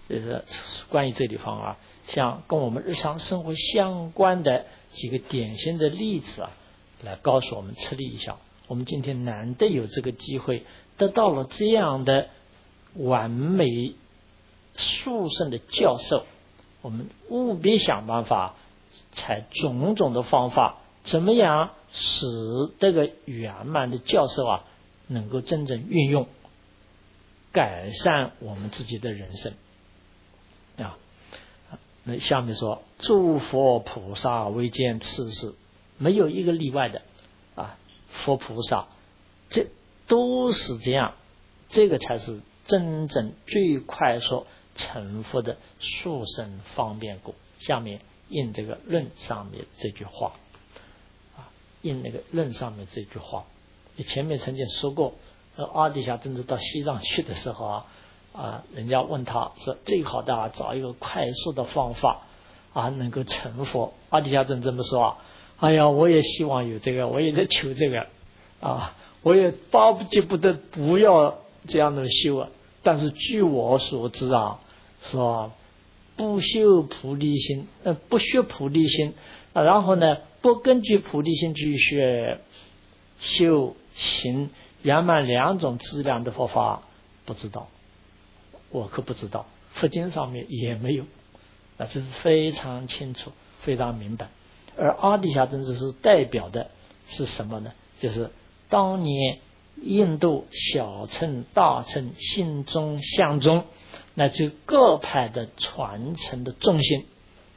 就是关于这地方啊，像跟我们日常生活相关的几个典型的例子啊，来告诉我们吃力一下。我们今天难得有这个机会，得到了这样的完美殊胜的教授，我们务必想办法，采种种的方法，怎么样使这个圆满的教授啊，能够真正运用，改善我们自己的人生啊。那下面说，诸佛菩萨未见此事，没有一个例外的啊。佛菩萨这都是这样，这个才是真正最快速成佛的殊胜方便果。下面印这个论上面这句话啊，印那个论上面这句话，你前面曾经说过，阿底峡真正到西藏去的时候人家问他说，最好的找一个快速的方法能够成佛。阿底峡真这么说哎呀，我也希望有这个，我也在求这个我也巴不得不得不要这样的修但是据我所知是吧，不修菩提心，不学菩提心然后呢，不根据菩提心去学修行圆满两种质量的佛法，不知道，我可不知道，佛经上面也没有，这是非常清楚，非常明白。而阿底峡真正是代表的是什么呢？就是当年印度小乘大乘心中相中乃至各派的传承的重心，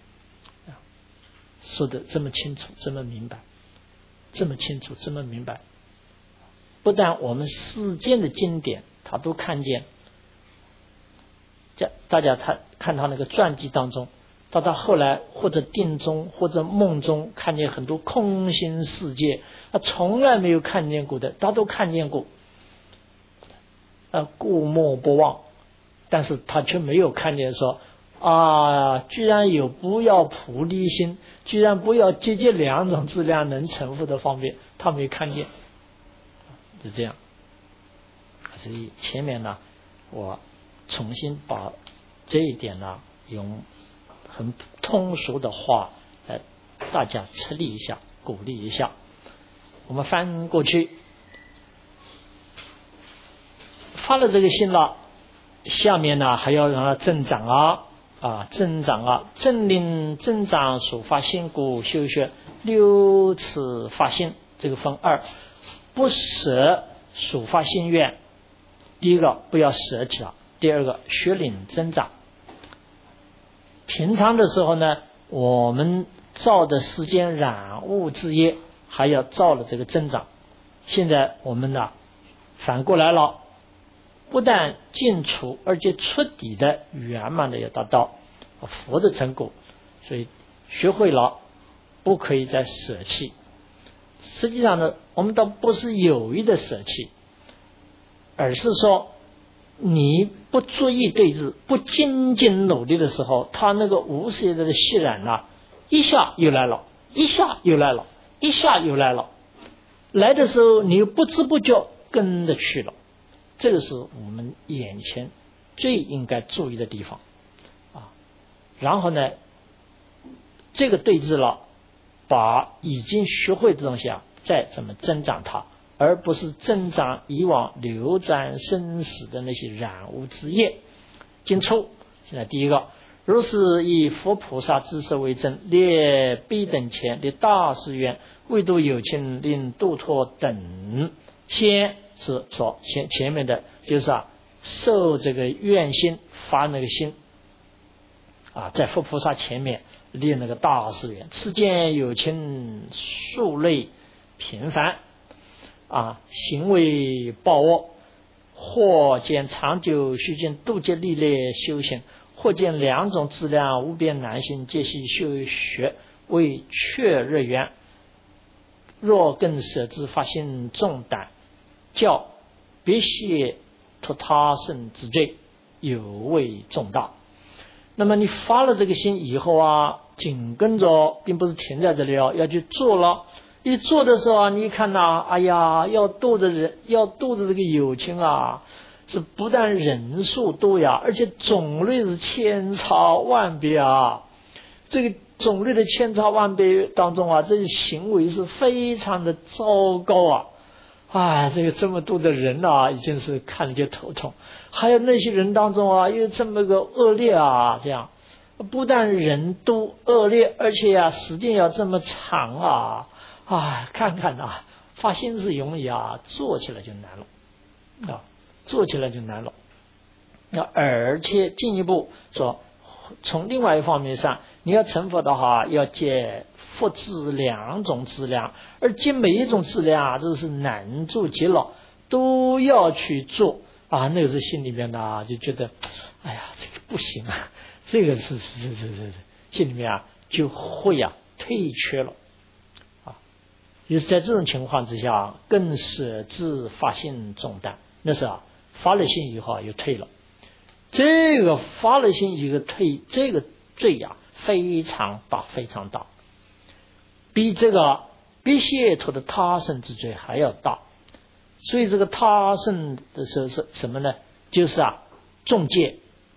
说的这么清楚，这么明白，这么清楚，这么明白。不但我们世间的经典他都看见，大家看他那个传记当中，到他后来或者定中或者梦中看见很多空心世界，他从来没有看见过的，他都看见过，过目不忘，但是他却没有看见说居然有不要菩提心，居然不要结节两种质量能成佛的方面，他没看见，就这样。所以前面呢，我重新把这一点呢，用很通俗的话大家吃力一下，鼓励一下。我们翻过去，发了这个信了，下面呢还要让它增长增长正令增长所发心故，修学六次发心，这个分二，不舍所发心愿，第一个不要舍弃了，第二个学领增长。平常的时候呢，我们造的世间染污之业还要造了这个增长，现在我们呢反过来了，不但尽除而且彻底的圆满的要达到佛的成果，所以学会了不可以再舍弃。实际上呢，我们倒不是有意的舍弃，而是说你不注意对治，不精进努力的时候，他那个无始的习染一下又来了，一下又来了，一下又来了，来的时候你又不知不觉跟着去了，这个是我们眼前最应该注意的地方然后呢，这个对治了，把已经学会的东西再怎么增长它，而不是增长以往流转生死的那些染污之业。经抽，现在第一个，如是以佛菩萨之色为证，列彼等前列大誓愿，为度有情令度脱等。先是说前面的就是受这个愿心，发那个心在佛菩萨前面列那个大誓愿，此见有情数类频繁行为暴恶，或见长久须见度劫历练修行，或见两种质量无边难行，皆系修学为确日缘。若更舍之发心重胆，较别谢脱他生之罪，有为重大。那么你发了这个心以后紧跟着，并不是停在这里要去做了。一做的时候你看哎呀，要度的人，要度的这个有情是不但人数多呀，而且种类是千差万别啊。这个种类的千差万别当中啊，这些行为是非常的糟糕啊！哎，这个这么多的人啊，已经是看了就头痛。还有那些人当中啊，又这么个恶劣啊，这样不但人多恶劣，而且啊，时间要这么长啊！哎，看看啊，发心是容易啊，做起来就难了啊，做起来就难了。而且进一步说，从另外一方面上，你要成佛的话，要借佛智两种资粮，而借每一种资粮啊，都是难做极了，都要去做啊。那个是心里面的就觉得，哎呀，这个不行啊，这个是心里面啊就会退却了啊。就是在这种情况之下，更舍自发心重担，那是发了心以后又退了。这个发了心一个退，这个罪非常大，非常大，比这个比解脱的他生之罪还要大。所以这个他生的是什么呢？就是众戒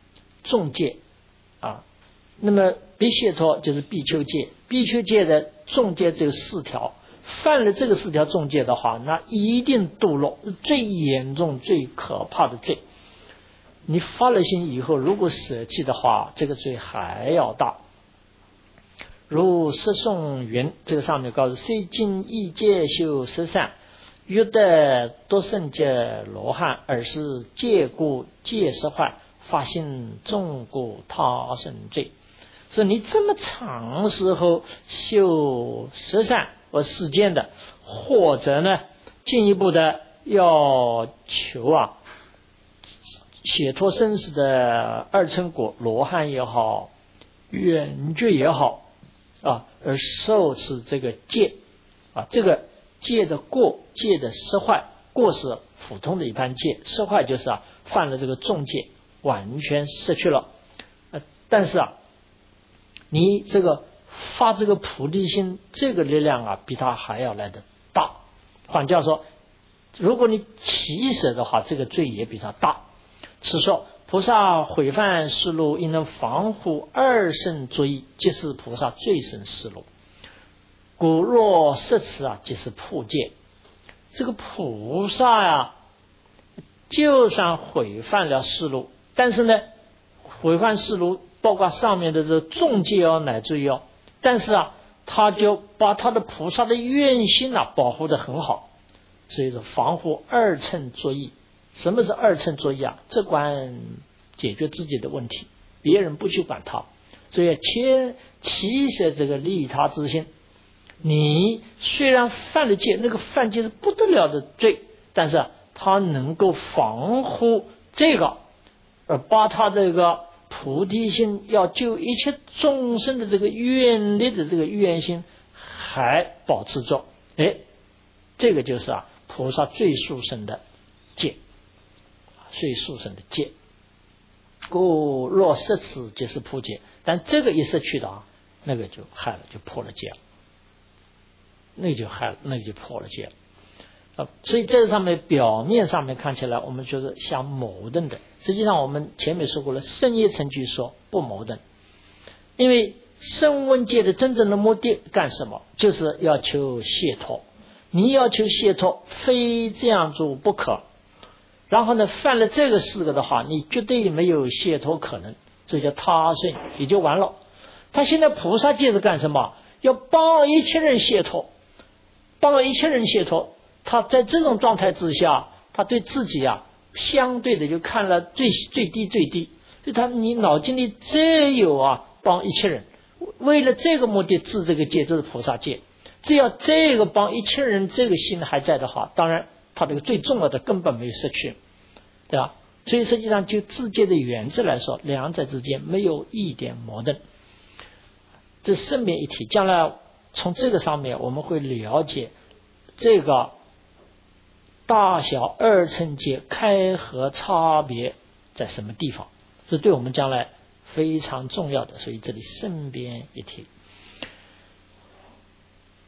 啊。那么比解脱就是比丘戒，比丘戒的众戒只有4条，犯了这个4条众戒的话，那一定堕落，最严重最可怕的罪。你发了心以后，如果舍弃的话，这个罪还要大。如释颂云，这个上面告诉：虽经一戒修十善，欲得多胜戒罗汉，而是戒故戒失坏，发心重过他生罪。所以你这么长时候修十善或世间的，或者呢进一步的要求解脱生死的二乘果罗汉也好，远觉也好而受持这个戒这个戒的过，戒的失坏，过是普通的一般戒，失坏就是犯了这个重戒，完全失去了。但是你这个发这个菩提心，这个力量比他还要来得大。换句话说，如果你起舍的话，这个罪也比他大。是说菩萨毁犯世路，应能防护二圣作意，即是菩萨最胜世路。故若摄持即是破戒。这个菩萨就算毁犯了世路，但是呢，毁犯世路包括上面的这个众戒乃至于但是他就把他的菩萨的愿心保护得很好。所以说防护二乘作意。什么是二乘作意只管解决自己的问题，别人不去管他。所以起舍这个利他之心。你虽然犯了戒，那个犯戒是不得了的罪，但是他能够防护这个，而把他这个菩提心要救一切众生的这个愿力的这个愿心还保持着。这个就是菩萨最殊胜的戒，最殊胜的戒。故若摄持即是破戒，但这个一失去的那个就害了，就破了戒了，那个就害了，那个就破了戒了。所以这上面表面上面看起来我们觉得像矛盾的，实际上我们前面说过了，圣业成就说不矛盾。因为声闻戒的真正的目的干什么？就是要求解脱。你要求解脱，非这样做不可。然后呢，犯了这个4个的话，你绝对没有解脱可能，这叫他生，也就完了。他现在菩萨戒是干什么？要帮一切人解脱，帮一切人解脱。他在这种状态之下，他对自己相对的就看了最低。就你脑筋里只有帮一切人，为了这个目的治这个戒，这是菩萨戒。只要这个帮一切人这个心还在的话，当然他这个最重要的根本没有失去，对吧？所以实际上就自戒的原则来说，两者之间没有一点矛盾。这顺便一提，将来从这个上面我们会了解这个大小二乘戒开合差别在什么地方，这对我们将来非常重要的，所以这里顺便一提。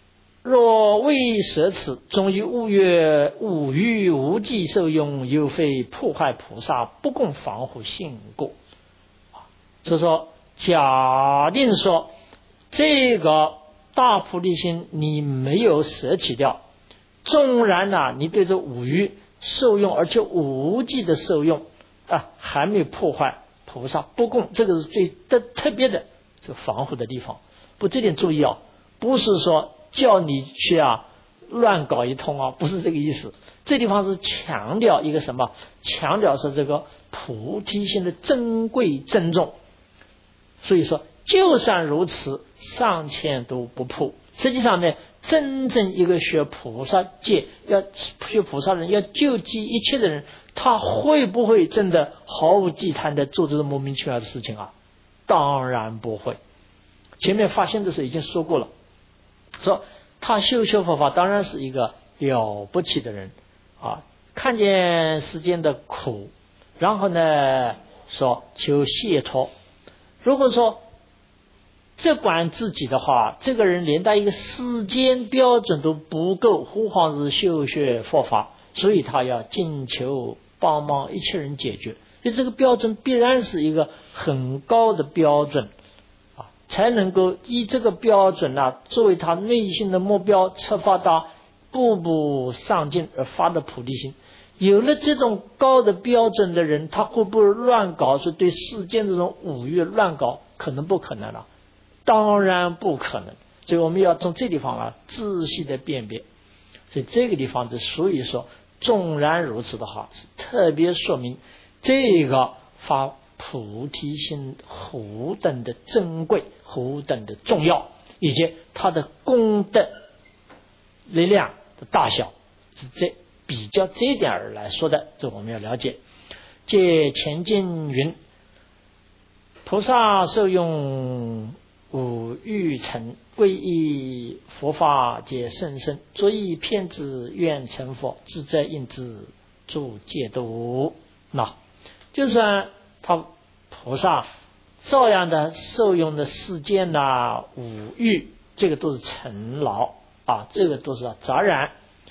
若未舍此，终于五欲无际受用，又非破坏菩萨不共防护性过。所以说，假定说这个大菩提心你没有舍弃掉，纵然你对这五欲受用，而且无际的受用还没有破坏菩萨不共，这个是最特别的这个防护的地方。不，这点注意不是说叫你去乱搞一通不是这个意思。这地方是强调一个什么？强调是这个菩提心的珍贵珍重。所以说，就算如此，尚且都不破。实际上呢，真正一个学菩萨戒，要学菩萨人，要救济一切的人，他会不会真的毫无忌惮的做这种莫名其妙的事情当然不会。前面发心的时候已经说过了，说他修佛法当然是一个了不起的人看见世间的苦，然后呢说求解脱。如果说这管自己的话，这个人连带一个世间标准都不够，何况是修学佛法，所以他要尽求帮忙一切人解决。所以这个标准必然是一个很高的标准才能够以这个标准作为他内心的目标，出发到步步上进而发的菩提心。有了这种高的标准的人，他会不会乱搞？是对世间这种五欲乱搞，可能不可能了？当然不可能。所以我们要从这地方仔细的辨别。所以这个地方所以说，纵然如此的话，是特别说明这个发菩提心何等的珍贵，何等的重要，以及它的功德力量的大小，是这比较这一点而来说的，这我们要了解。借前经云：菩萨受用五欲尘，皈依佛法皆甚深，所以偏执愿成佛，自在应之助戒度。就算他菩萨照样的受用的世间五欲，这个都是尘劳这个都是杂染。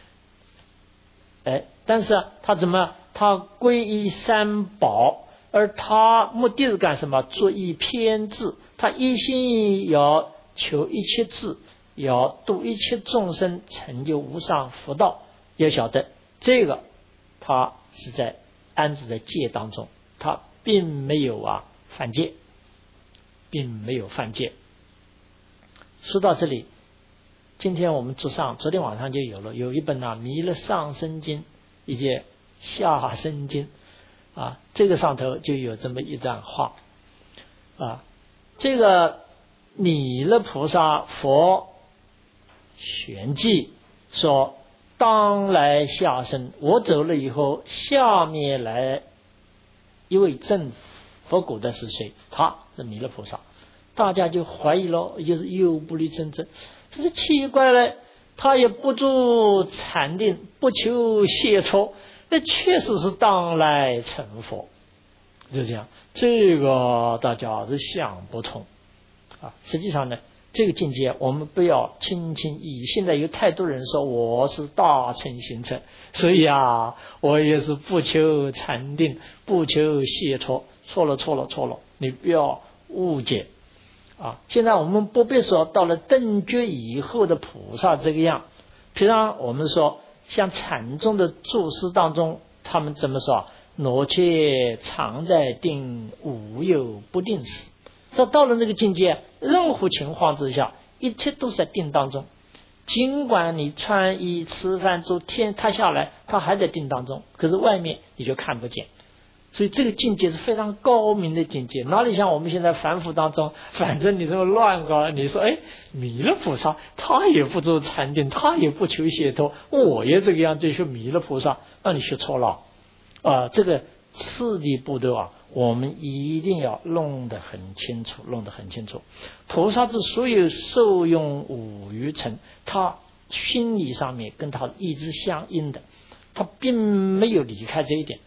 但是他他皈依三宝，而他目的是干什么？作意偏执，他一心要求一切智，要度一切众生，成就无上福道。要晓得这个他是在安住在戒当中，他并没有犯戒，并没有犯戒。说到这里，今天我们昨天晚上就有一本弥勒上生经以及下生经这个上头就有这么一段话这个弥勒菩萨佛玄寂说，当来下生，我走了以后，下面来一位证佛果的是谁？他是弥勒菩萨。大家就怀疑了，就是又不离真正，这是奇怪了。他也不住禅定，不求解脱，那确实是当来成佛。就这样，这个大家是想不通实际上呢，这个境界我们不要轻轻易。现在有太多人说我是大乘行者，所以我也是不求禅定，不求解脱。错了，你不要误解现在我们不必说到了等觉以后的菩萨这个样。平常我们说像禅宗的注释当中，他们怎么说？挪且常在定，无有不定时。这到了那个境界，任何情况之下，一切都是在定当中。尽管你穿衣吃饭做天塌下来，他还在定当中，可是外面你就看不见。所以这个境界是非常高明的境界，哪里像我们现在凡夫当中，反正你这么乱搞，你说弥勒菩萨他也不做禅定，他也不求解脱，我也这个样子学弥勒菩萨，那你学错了这个次第步骤我们一定要弄得很清楚。菩萨之所以受用五欲尘，他心理上面跟他意志相应的，他并没有离开这一点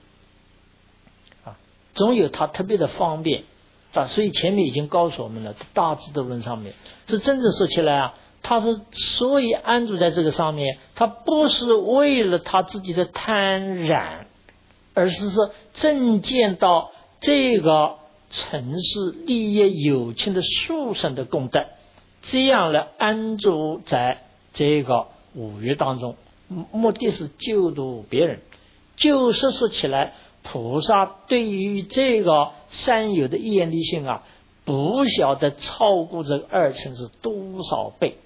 总有他特别的方便所以前面已经告诉我们了，大智度论上面是真正说起来他是所以安住在这个上面，他不是为了他自己的贪染，而是说正见到这个尘世利益有情的殊胜的功德，这样来安住在这个五欲当中，目的是救度别人。就是说起来，菩萨对于这个三有的业力性啊，不晓得超过这个二乘是多少倍。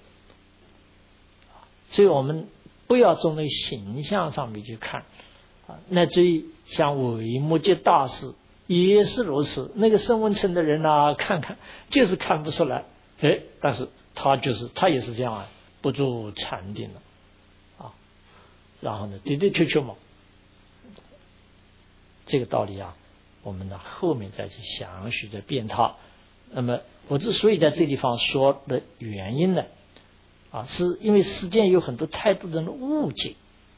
所以我们不要从那个形象上面去看啊，乃至于像维摩诘大师也是如此，那个声闻乘的人啊，看看就是看不出来，但是他也是这样啊，不住禅定了啊，然后呢的的确确嘛，这个道理啊，我们呢后面再去详细的辩它。那么我之所以在这地方说的原因呢，是因为世间有很多太多人的误解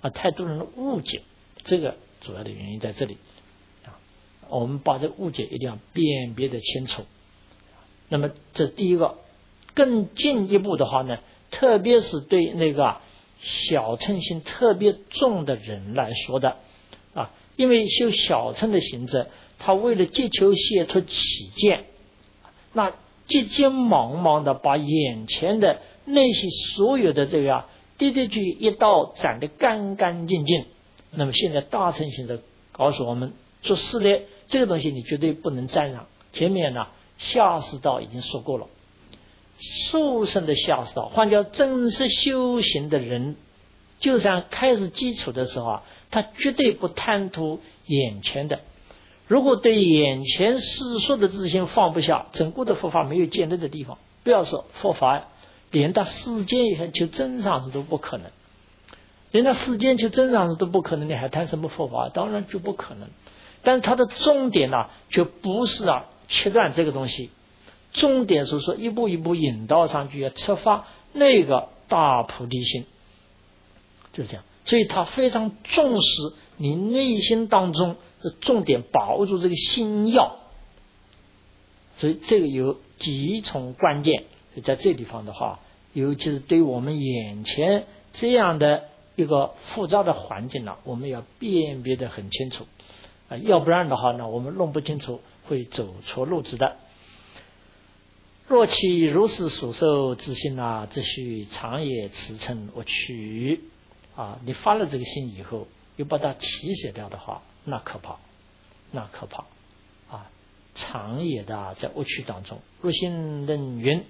这个主要的原因在这里啊。我们把这个误解一定要辨别的清楚。那么这第一个，更进一步的话呢，特别是对那个小乘心特别重的人来说的啊，因为修小乘的行者，他为了借求解脱起见，那急急忙忙的把眼前的那些所有的这个的的确一刀斩得干干净净。那么现在大乘行者告诉我们，做事呢，这个东西你绝对不能沾染。前面呢下士道已经说过了，殊胜的下士道，换叫真实修行的人，就算开始基础的时候啊，他绝对不贪图眼前的。如果对眼前世俗的自信放不下，整个的佛法没有建立的地方，不要说佛法，连到世间以后求真上师都不可能，连到世间求真上师都不可能，你还谈什么佛法？当然就不可能。但是它的重点呢，就不是切断这个东西，重点是说一步一步引导上去，要出发那个大菩提心，就是这样。所以他非常重视你内心当中的重点，把握住这个心要。所以这个有几重关键，在这地方的话，尤其是对我们眼前这样的一个复杂的环境呢，我们要辨别得很清楚要不然的话呢，我们弄不清楚会走错路子的。若其如是所受之心只须常也驰骋我取你发了这个心以后，又把它起写掉的话，那可怕常也的在恶趣当中。若心能云，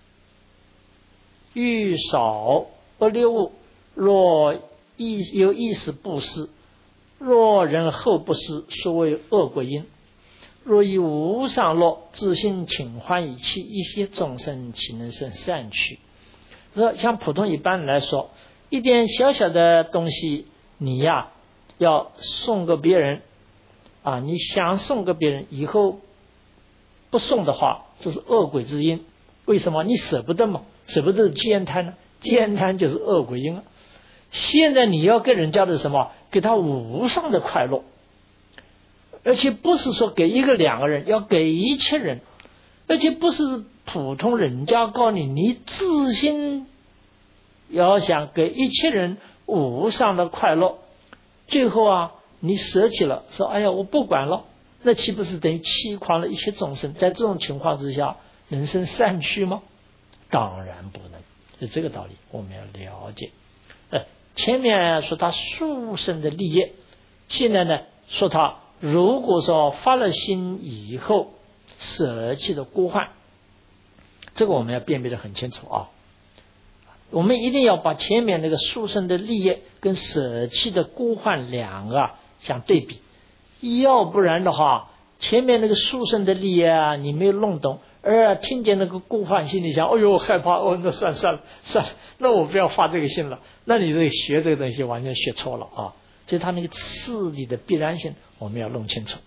欲少恶劣物，若有意识布施，若人后不施，所谓恶果因。若以无上乐，自心请欢以弃一些众生，岂能生善趣？像普通一般人来说，一点小小的东西，你要送给别人你想送给别人，以后不送的话，这是恶鬼之因。为什么？你舍不得嘛，舍不得见贪呢？见贪就是恶鬼因现在你要给人家的什么？给他无上的快乐，而且不是说给一个两个人，要给一切人，而且不是普通人家告你，你自心要想给一切人无上的快乐，最后你舍弃了，说哎呀我不管了，那岂不是等于欺诳了一切众生？在这种情况之下，能生善趣吗？当然不能。是这个道理我们要了解。前面说他殊胜的利益，现在呢说他如果说发了心以后舍弃的孤患，这个我们要辨别得很清楚我们一定要把前面那个殊胜的利益跟舍弃的孤患两个相对比，要不然的话，前面那个殊胜的利益你没有弄懂，而听见那个孤患，心里想哎呦害怕那算了，那我不要发这个心了，那你这个学这个东西完全学错了所以他那个次第的必然性我们要弄清楚。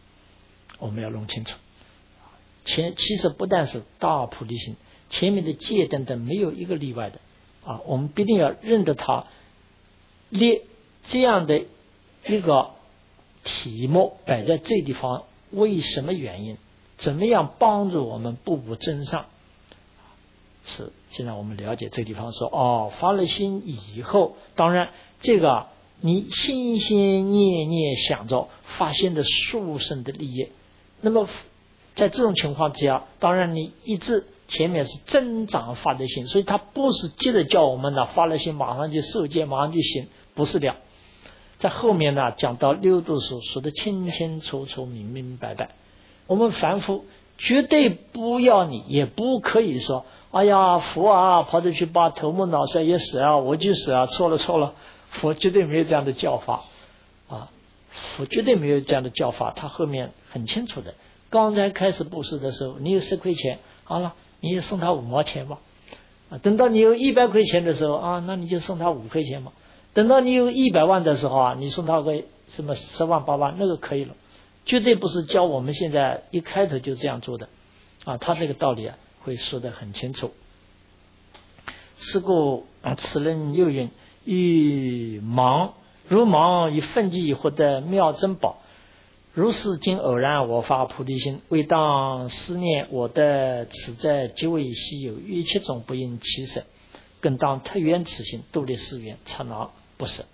其实不但是大菩提心，前面的戒等等没有一个例外的我们必定要认得它列这样的一个题目摆在这地方，为什么原因？怎么样帮助我们步步增上？ 是现在我们了解这个地方说发了心以后，当然这个你心心念念想着发心的殊胜的利益，那么在这种情况之下，当然你一直前面是增长发的心，所以他不是接着叫我们呢发了心马上就受戒，马上就行，不是这样。在后面呢讲到六度所说的清清楚楚明明白白，我们凡夫绝对不要你，也不可以说哎呀佛啊跑着去把头目脑髓也死啊，我就死啊，错了，佛绝对没有这样的教法啊，佛绝对没有这样的教法，他后面很清楚的。刚才开始布施的时候，你有10块钱，好了，你就送他5毛钱吧。等到你有100块钱的时候那你就送他5块钱嘛。等到你有100万的时候你送他个什么10万8万，那个可以了。绝对不是教我们现在一开头就这样做的他这个道理会说得很清楚。是故此人又云：欲盲如盲以奋技获得妙珍宝，如是今偶然我发菩提心，为当思念我的此在极为稀有，于一切种不应起舍，更当特缘此心，度力誓愿，刹那不舍。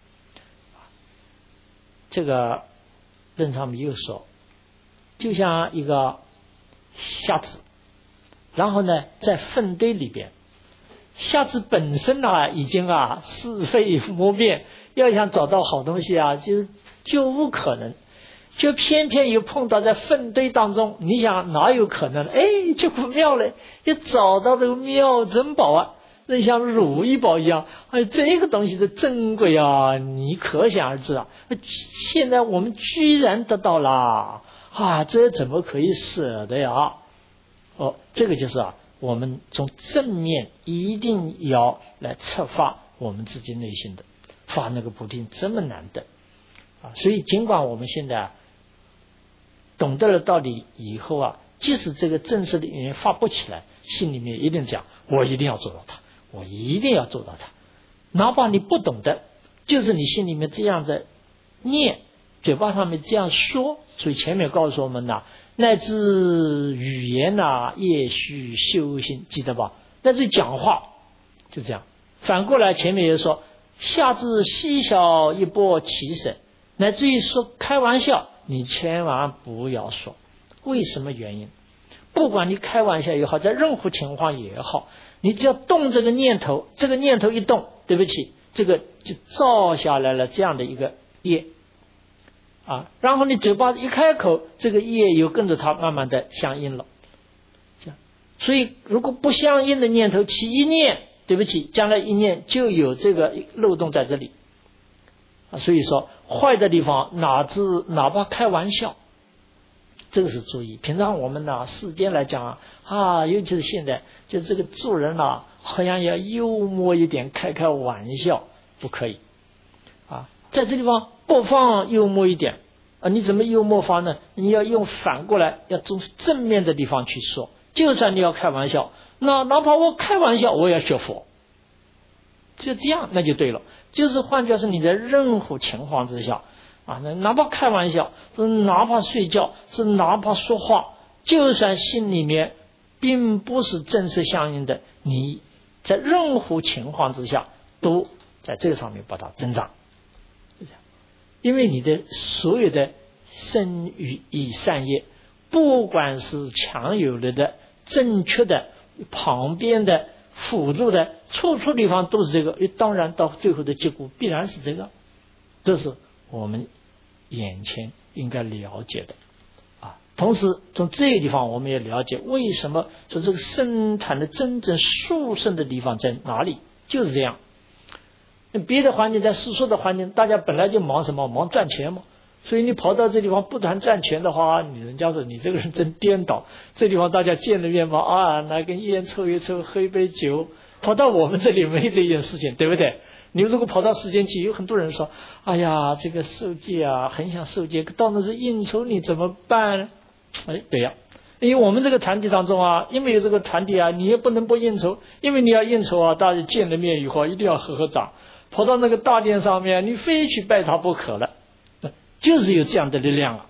这个论上面又说，就像一个瞎子，然后呢在粪堆里边，瞎子本身已经是非莫辨，要想找到好东西就无可能，就偏偏又碰到在粪堆当中，你想哪有可能？结果妙了，就找到这个妙珍宝那像如意宝一样，这个东西的珍贵你可想而知现在我们居然得到了这怎么可以舍得呀？这个就是我们从正面一定要来策发我们自己内心的，发那个菩提这么难得所以尽管我们现在懂得了道理以后即使这个正式的语言发不起来，心里面一定讲我一定要做到它，我一定要做到它。哪怕你不懂得，就是你心里面这样的念，嘴巴上面这样说。所以前面告诉我们乃至语言也须修行，记得吧？乃至讲话就这样。反过来前面也说，下至细小一波起舍，乃至于说开玩笑，你千万不要说。为什么原因？不管你开玩笑也好，在任何情况也好，你只要动这个念头，这个念头一动，对不起，这个就造下来了这样的一个业然后你嘴巴一开口，这个业又跟着它慢慢的相应了。这样，所以如果不相应的念头起一念，对不起，将来一念就有这个漏洞在这里所以说坏的地方哪怕开玩笑，这个是注意。平常我们世间来讲尤其是现在，就这个做人好像要幽默一点，开玩笑不可以在这地方不妨幽默一点你怎么幽默法呢？你要用反过来，要从正面的地方去说。就算你要开玩笑，哪怕我开玩笑，我也要学佛，就这样那就对了。就是换句话说，你在任何情况之下哪怕开玩笑，是哪怕睡觉，是哪怕说话，就算心里面并不是正式相应的，你在任何情况之下都在这个上面把它增长。因为你的所有的身语意善业，不管是强有力的、正确的、旁边的、辅助的，处处地方都是这个。当然到最后的结果必然是这个，这是我们眼前应该了解的同时从这个地方我们也了解为什么说这个生产的真正殊胜的地方在哪里，就是这样。别的环境，在世俗的环境，大家本来就忙什么？忙赚钱嘛。所以你跑到这地方不谈赚钱的话，人家说你这个人真颠倒。这地方大家见了面嘛拿根烟抽一抽，喝一杯酒。跑到我们这里没这件事情，对不对？你如果跑到世间去，有很多人说，哎呀，这个受戒很想受戒，到那是应酬，你怎么办呢？对呀。因为我们这个团体当中因为有这个团体你也不能不应酬，因为你要应酬大家见了面以后一定要合掌。跑到那个大殿上面，你非去拜他不可了，就是有这样的力量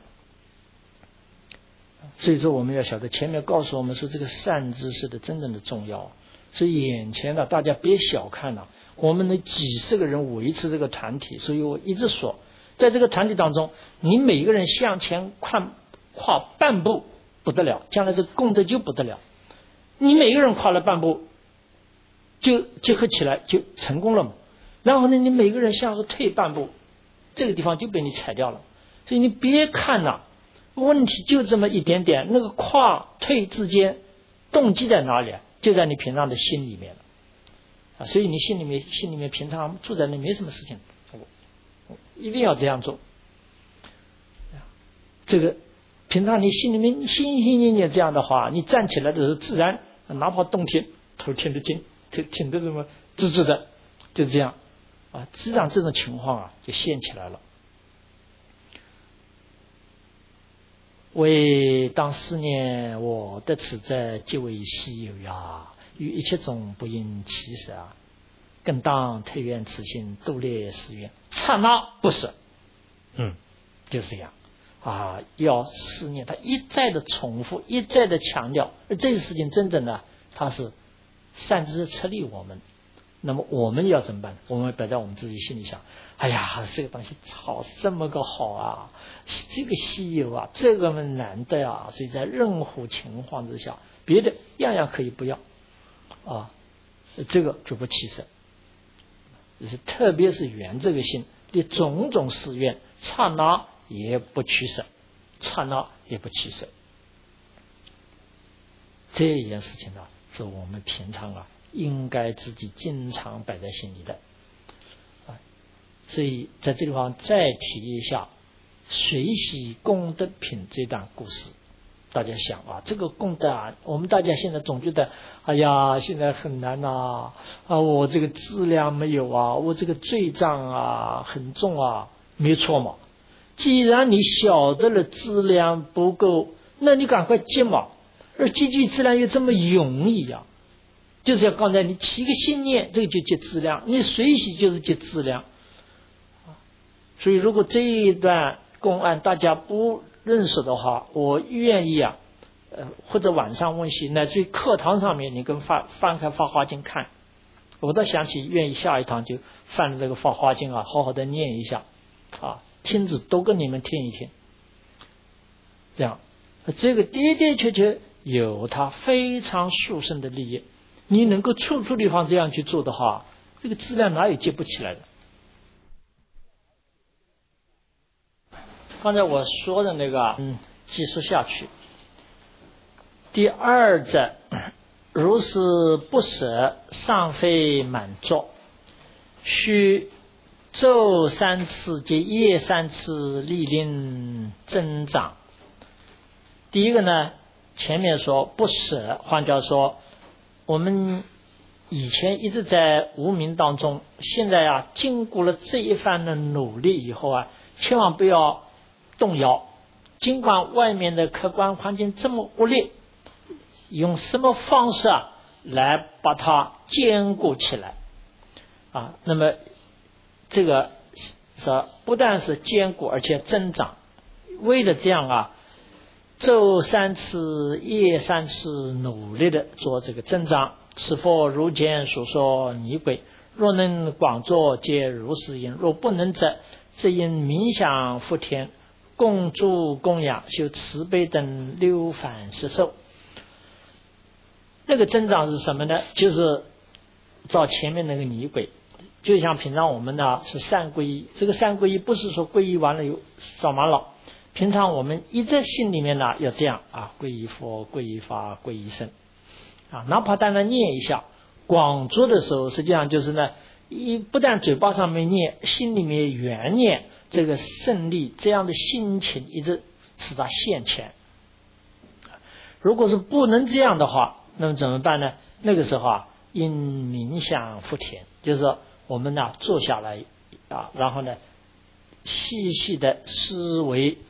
所以说我们要晓得，前面告诉我们说这个善知识的真正的重要所以眼前的大家别小看了，我们能几十个人维持这个团体，所以我一直说，在这个团体当中，你每个人向前跨半步不得了，将来这个功德就不得了。你每个人跨了半步，就结合起来就成功了嘛。然后呢，你每个人向后退半步，这个地方就被你踩掉了。所以你别看了，问题就这么一点点，那个跨退之间动机在哪里啊？就在你平常的心里面了啊。所以你心里面平常住在那没什么事情，一定要这样做。这个平常你心里面心念念这样的话，你站起来的时候自然，哪怕冬天头挺得紧，挺得这么直直的，就这样啊，自然这种情况啊就现起来了。为当思念我的此者极为稀有呀，于一切中不应其舍啊，更当推愿此心度列誓愿，刹那不舍。就是这样啊，要思念，他一再的重复，一再的强调，而这个事情真正的他是善知识策励我们。那么我们要怎么办？我们摆在我们自己心里想，哎呀，这个东西炒这么个好啊，这个稀有啊，这个难得啊，所以在任何情况之下，别的样样可以不要啊，这个就不起舍。就是特别是缘这个心的种种誓愿，刹那也不取舍，刹那也不取舍。这件事情呢，是我们平常啊应该自己经常摆在心里的啊。所以在这地方再提一下随喜功德品这段故事。大家想啊，这个功德啊，我们大家现在总觉得，哎呀，现在很难呐，我这个质量没有啊，我这个罪障啊很重啊，没错嘛。既然你晓得了质量不够，那你赶快积嘛。而积聚质量又这么容易啊，就是要刚才你起个心念，这个就积质量，你随喜就是积质量。所以如果这一段公案大家不认识的话，我愿意啊，或者晚上温习，乃至于课堂上面你跟翻开《法华经》看，我倒想起愿意下一堂就翻这个《法华经》啊，好好的念一下啊，亲自都跟你们听一听，这样这个的的确确有它非常殊胜的利益。你能够处处地方这样去做的话，这个质量哪有接不起来的？刚才我说的那个继续下去。第二者，如是不舍，尚非满足，须昼3次及夜3次莅临增长。第一个呢，前面说不舍，换句话说，我们以前一直在无明当中，现在啊，经过了这一番的努力以后啊，千万不要动摇。尽管外面的客观环境这么恶劣，用什么方式啊来把它坚固起来啊？那么这个是不但是坚固，而且增长。为了这样啊，昼3次夜3次努力的做这个增长。此佛如前所说拟轨，若能广作，皆如是因；若不能者，则因冥想福田，供诸供养，修慈悲等6反摄受。那个增长是什么呢？就是照前面那个拟轨，就像平常我们呢是3皈依，这个3皈依不是说皈依完了有扫完了，平常我们一直心里面呢要这样啊，皈依佛，皈依法，皈依僧啊，哪怕单单念一下，广做的时候，实际上就是呢，不但嘴巴上面念，心里面原念这个胜利这样的心情，一直使它现前。如果是不能这样的话，那么怎么办呢？那个时候啊，因冥想福田，就是说我们呢坐下来啊，然后呢细细的思维